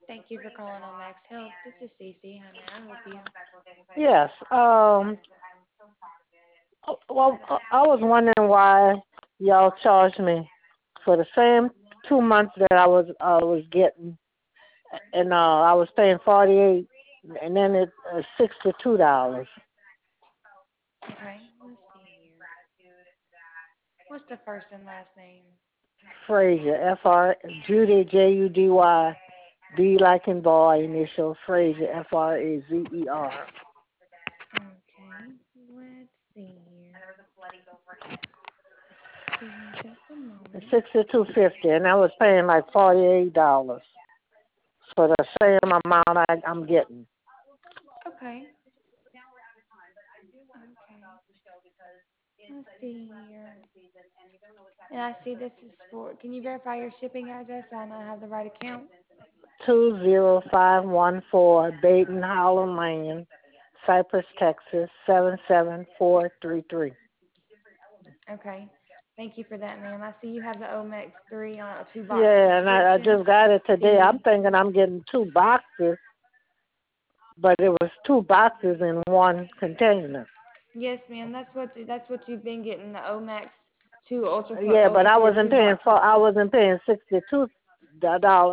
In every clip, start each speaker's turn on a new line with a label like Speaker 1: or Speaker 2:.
Speaker 1: Thank you for calling on Max Health. This is Cece. How may I help you?
Speaker 2: Yes. Well, I was wondering why y'all charged me for the same 2 months that I was getting, and I was paying 48, and then it's $62.
Speaker 1: Okay, let's see here. What's the first and last name?
Speaker 2: Frazier, Judy Judy, B like in boy, initial Frazier, Frazer.
Speaker 1: Okay, let's see here. Give me just a
Speaker 2: It's
Speaker 1: moment.
Speaker 2: 62.50, and I was paying like $48 for the same amount I'm getting.
Speaker 1: Okay, okay. Let's see here. And I see this is for, can you verify your shipping address so I know I have the right account?
Speaker 2: 20514 Baden Hollow Lane, Cypress, Texas 77433.
Speaker 1: Okay. Thank you for that, ma'am. I see you have the Omex 3 on a two-box
Speaker 2: Yeah, and I
Speaker 1: subscription.
Speaker 2: just got it today. I'm
Speaker 1: The
Speaker 2: thinking I'm getting two boxes, but it was two boxes in one container.
Speaker 1: Yes, ma'am. That's what you've been getting, the Omex 2
Speaker 2: Yeah, but
Speaker 1: Ultra
Speaker 2: I
Speaker 1: Pure
Speaker 2: wasn't
Speaker 1: two
Speaker 2: paying for.
Speaker 1: boxes.
Speaker 2: I wasn't paying $62,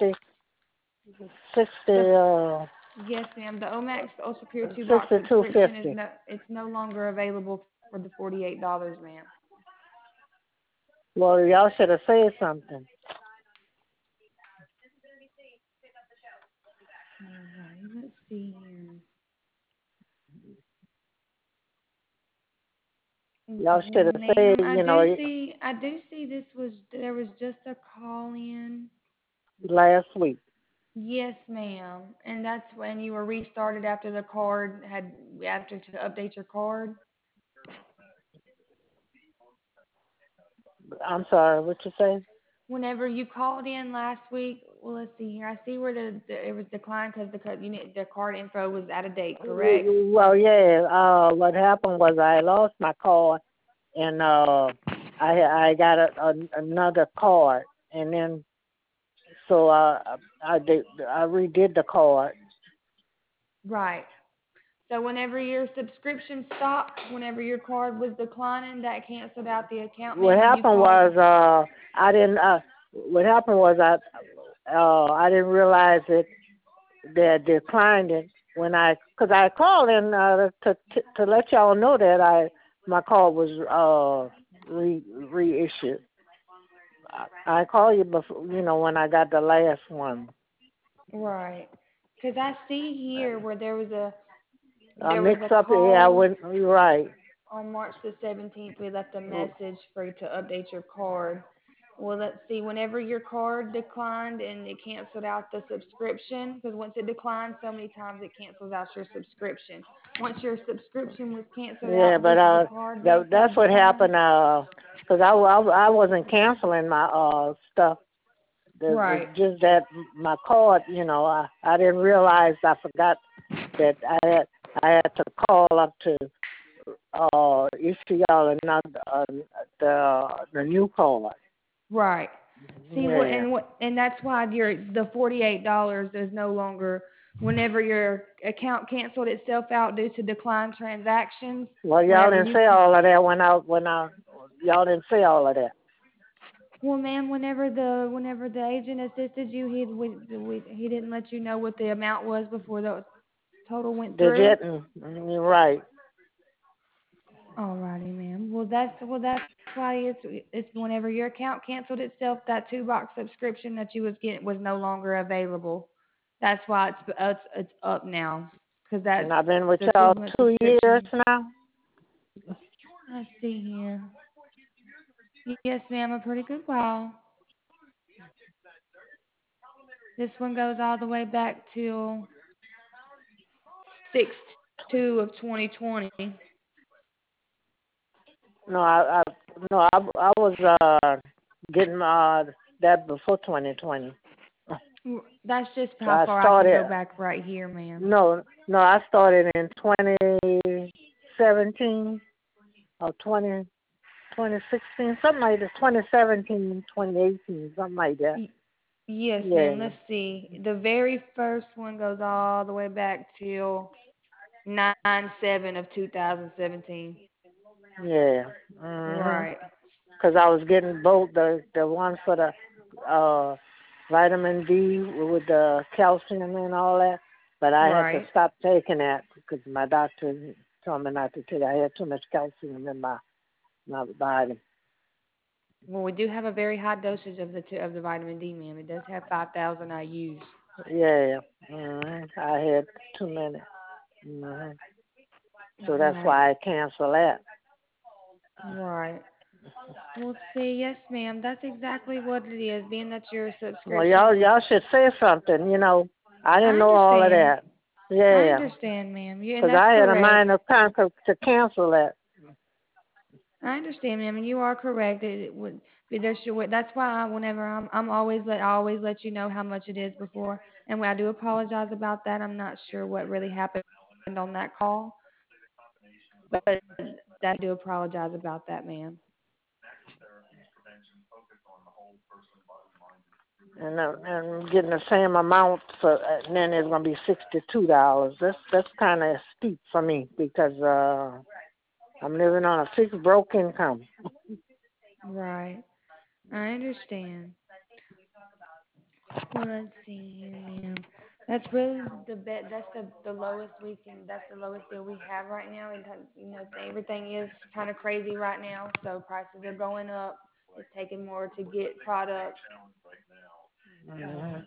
Speaker 2: 60,
Speaker 1: The Yes, ma'am. The Omex Ultra Pure two box
Speaker 2: 62.50.
Speaker 1: subscription is it's no longer available for the $48, ma'am.
Speaker 2: Well, y'all should have said something.
Speaker 1: Alrighty, let's see here.
Speaker 2: Y'all
Speaker 1: Okay,
Speaker 2: should have said,
Speaker 1: ma'am, I do see there was just a call in.
Speaker 2: last week.
Speaker 1: Yes, ma'am. And that's when you were restarted after the card had after to update your card.
Speaker 2: I'm sorry, what you say?
Speaker 1: Whenever you called in last week, well, let's see here. I see where it was declined because the card info was out of date, correct?
Speaker 2: Well, yeah. What happened was I lost my card, and I got another card, and then so I redid the card.
Speaker 1: Right. So whenever your subscription stopped, whenever your card was declining, that canceled out the account,
Speaker 2: What
Speaker 1: ma'am, and you
Speaker 2: happened
Speaker 1: called.
Speaker 2: was I didn't. What happened was I didn't realize it. They had declined it when because I called in to let y'all know that my card was reissued. I called you before, when I got the last one.
Speaker 1: Right. Because I see here where
Speaker 2: I
Speaker 1: there was
Speaker 2: mixed
Speaker 1: a
Speaker 2: up. Yeah, I
Speaker 1: call
Speaker 2: went. You're right.
Speaker 1: on March the 17th. We left a message for you to update your card. Well, let's see. Whenever your card declined and it canceled out the subscription, because once it declines so many times, it cancels out your subscription. Once your subscription was canceled
Speaker 2: Yeah,
Speaker 1: out
Speaker 2: but
Speaker 1: due to the card
Speaker 2: that's what
Speaker 1: decline.
Speaker 2: happened. Because I wasn't canceling my stuff.
Speaker 1: Right.
Speaker 2: Just that my card. I didn't realize. I forgot that I had to call up to issue y'all another the new card.
Speaker 1: Right. See what
Speaker 2: Yeah.
Speaker 1: and that's why the $48 is no longer whenever your account canceled itself out due to declined transactions.
Speaker 2: Well, y'all
Speaker 1: Whenever
Speaker 2: didn't
Speaker 1: you
Speaker 2: say all of that when I y'all didn't say all of that.
Speaker 1: Well, ma'am, whenever the agent assisted you, he didn't let you know what the amount was before the total went
Speaker 2: They
Speaker 1: through.
Speaker 2: didn't. You're right.
Speaker 1: Alrighty, ma'am. Well that's why it's whenever your account canceled itself, that two-box subscription that you was getting was no longer available. That's why it's up now, because that's
Speaker 2: And I've been with
Speaker 1: the
Speaker 2: y'all
Speaker 1: two-month
Speaker 2: 2 years
Speaker 1: subscription.
Speaker 2: now.
Speaker 1: I see here. Yes, ma'am, a pretty good while. This one goes all the way back till 6/2 of 2020.
Speaker 2: No, I was getting that before 2020.
Speaker 1: That's just how
Speaker 2: I
Speaker 1: far I can
Speaker 2: started.
Speaker 1: go back right here, ma'am.
Speaker 2: No, I started in 2017 or 2016, something like that. 2017, 2018, something like that.
Speaker 1: Yes, ma'am.
Speaker 2: Yeah,
Speaker 1: Let's see. The very first one goes all the way back till 9/7 of 2017.
Speaker 2: yeah.
Speaker 1: Right.
Speaker 2: Because I was getting both the one for the uh vitamin D with the calcium and all that, but I had to
Speaker 1: Right.
Speaker 2: stop taking that because my doctor told me not to take it. I had too much calcium in my body.
Speaker 1: Well, we do have a very high dosage of the vitamin D, ma'am. It does have 5,000 IU's.
Speaker 2: Yeah, I had too many. hmm So that's
Speaker 1: Right.
Speaker 2: why I canceled that.
Speaker 1: Right. Well, see, yes, ma'am. That's exactly what it is. Being that your
Speaker 2: Well,
Speaker 1: subscription
Speaker 2: y'all
Speaker 1: was,
Speaker 2: y'all should say something. I
Speaker 1: I
Speaker 2: didn't know all of
Speaker 1: understand.
Speaker 2: that.
Speaker 1: I
Speaker 2: Yeah,
Speaker 1: understand, ma'am. And
Speaker 2: because
Speaker 1: that's
Speaker 2: I had a
Speaker 1: correct.
Speaker 2: mind of conquer to cancel that.
Speaker 1: I understand, ma'am, and you are correct. It would be there should. That's why whenever I always let you know how much it is before, and I do apologize about that. I'm not sure what really happened on that call, but I do apologize about that, ma'am.
Speaker 2: And getting the same amount for, and then it's gonna be $62. That's kind of steep for me because I'm living on a fixed broke income.
Speaker 1: Right. I understand. Well, let's see here, ma'am. That's really the bet. That's the lowest we can. That's the lowest deal we have right now. And everything is kind of crazy right now, so prices are going up. It's taking more to get products. So,
Speaker 2: hmm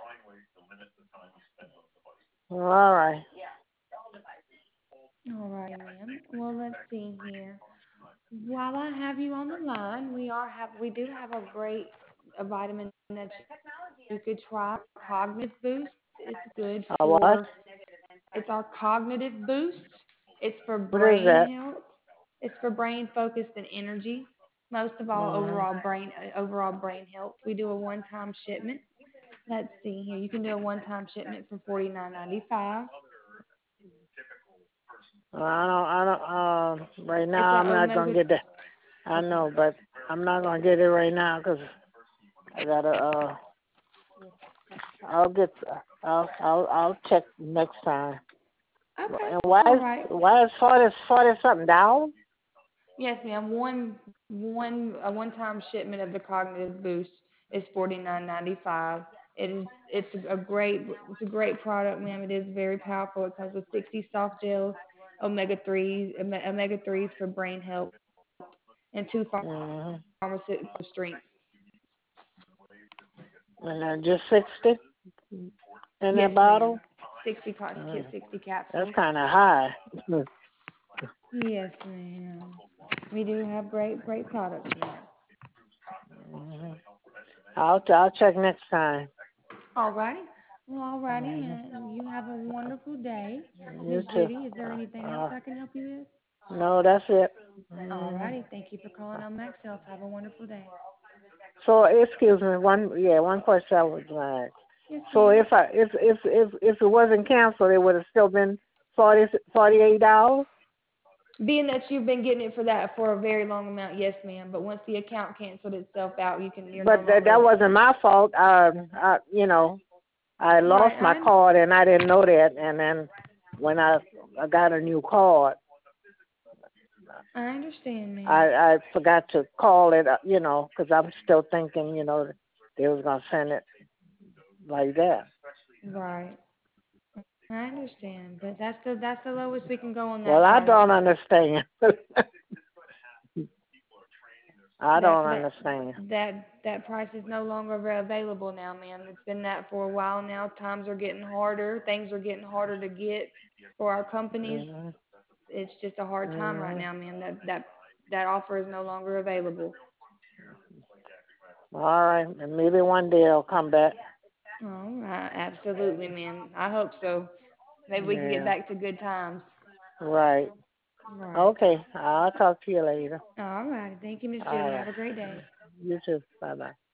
Speaker 2: All right.
Speaker 1: alrighty, ma'am. Well, let's see here. While I have you on the line, we do have a vitamin that you could try. Cognitive Boost. It's good
Speaker 2: What?
Speaker 1: for. It's our Cognitive Boost. It's for
Speaker 2: What is
Speaker 1: brain
Speaker 2: that?
Speaker 1: health. It's for brain focus and energy. Most of all,
Speaker 2: hmm
Speaker 1: overall brain health. We do a one-time shipment. Let's see here. You can do a one-time shipment for 49.95.
Speaker 2: Right
Speaker 1: It's
Speaker 2: now
Speaker 1: a
Speaker 2: I'm not gonna
Speaker 1: omega.
Speaker 2: get that. I know, but I'm not gonna get it right now because I gotta. I'll get. I'll check next time.
Speaker 1: Okay,
Speaker 2: And why
Speaker 1: all
Speaker 2: is
Speaker 1: right.
Speaker 2: why is 40 something down?
Speaker 1: Yes, ma'am. A one-time shipment of the Cognitive Boost is 49.95. It's a great product, ma'am. It is very powerful. It comes with 60 soft gels, omega threes for brain health, and two
Speaker 2: hmm
Speaker 1: pharmaceutical strengths.
Speaker 2: And then just 60 in
Speaker 1: Yes,
Speaker 2: that
Speaker 1: ma'am.
Speaker 2: bottle.
Speaker 1: 60
Speaker 2: That's
Speaker 1: capsules.
Speaker 2: kind of high.
Speaker 1: Yes, ma'am. We do have great products, ma'am.
Speaker 2: hmm I'll check next time.
Speaker 1: Alrighty. Well, alrighty,
Speaker 2: hmm
Speaker 1: ma'am. You have a wonderful day. Miss
Speaker 2: You too.
Speaker 1: Judy, is there anything else
Speaker 2: Uh,
Speaker 1: I can help you with?
Speaker 2: no, that's it.
Speaker 1: Alrighty. Thank you for calling on Maxelf. Have a wonderful day.
Speaker 2: So excuse me, one question I would like.
Speaker 1: Yes,
Speaker 2: So
Speaker 1: ma'am.
Speaker 2: if it wasn't canceled, it would have still been $48.
Speaker 1: Being that you've been getting it for a very long amount, yes, ma'am. But once the account canceled itself out, you're no
Speaker 2: But that
Speaker 1: longer.
Speaker 2: wasn't my fault. I lost
Speaker 1: Right.
Speaker 2: my card and I didn't know that. And then when I got a new card,
Speaker 1: I understand, ma'am.
Speaker 2: I forgot to call it. Because I'm still thinking, they was gonna send it like that.
Speaker 1: Right. I understand, but that's the lowest we can go on
Speaker 2: Well,
Speaker 1: that
Speaker 2: I
Speaker 1: product.
Speaker 2: don't understand. I
Speaker 1: That
Speaker 2: don't
Speaker 1: that
Speaker 2: understand.
Speaker 1: that price is no longer available now, ma'am. It's been that for a while now. Times are getting harder. Things are getting harder to get for our companies.
Speaker 2: hmm
Speaker 1: It's just a hard time right
Speaker 2: hmm
Speaker 1: now, ma'am. That offer is no longer available.
Speaker 2: All right, and maybe one day I'll come back.
Speaker 1: All right, absolutely, ma'am. I hope so. Maybe we can get
Speaker 2: Yeah,
Speaker 1: back to good times.
Speaker 2: right.
Speaker 1: Right.
Speaker 2: Okay, I'll talk to you later.
Speaker 1: All right. Thank you, Miss
Speaker 2: All
Speaker 1: Judy.
Speaker 2: right.
Speaker 1: Have a great day.
Speaker 2: You too. Bye bye.